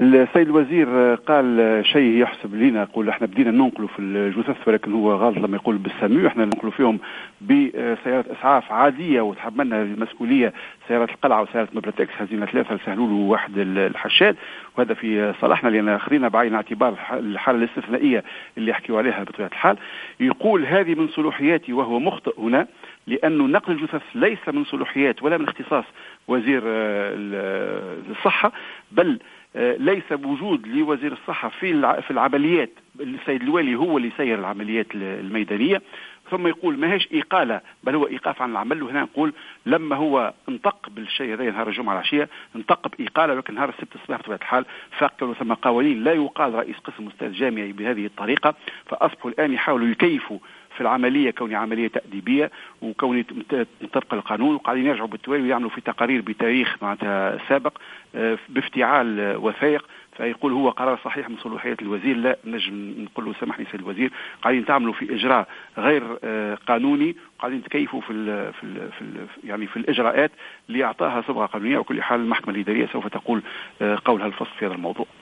السيد الوزير قال شيء يحسب لنا، يقول احنا بدينا ننقلوا في الجثث، ولكن هو غلط لما يقول بالسامي. احنا ننقلوا فيهم بسيارات اسعاف عاديه وتحملنا المسؤوليه سيارات القلعه وسياره مبلتكس، هذين ثلاثه سهلوا له واحد الحشاد، وهذا في صالحنا لان اخذنا بعين الاعتبار الحاله الاستثنائيه اللي يحكيوا عليها بطبيعه الحال. يقول هذه من صلوحياتي، وهو مخطئ هنا، لانه نقل الجثث ليس من صلوحيات ولا من اختصاص وزير الصحه، بل ليس بوجود لوزير الصحة في العمليات. السيد الوالي هو اللي سير العمليات الميدانية. ثم يقول ما هيش إقالة بل هو إيقاف عن العمل. وهنا نقول لما هو انطق بالشيء هذا نهار الجمعة العشية انطق بإقالة، ولكن نهار السبت الصباح بطبيعة الحال فاقوا ثم قوانين لا يقال رئيس قسم أستاذ جامعي بهذه الطريقة. فأصبحوا الآن يحاولوا يكيفوا في العملية كونها عملية تأديبية وكونها طبق القانون، وقاعدين يرجعوا بالتوالي ويعملوا في تقارير بتاريخ معناتها سابق بافتعال وثائق. فيقول هو قرار صحيح من صلوحيات الوزير، لا نجم نقول له سامحني سيد الوزير، قاعدين تعملوا في إجراء غير قانوني، قاعدين تكيفوا يعني في الإجراءات اللي أعطاها صبغة قانونية. وكل حال المحكمة الإدارية سوف تقول قولها الفصل في هذا الموضوع.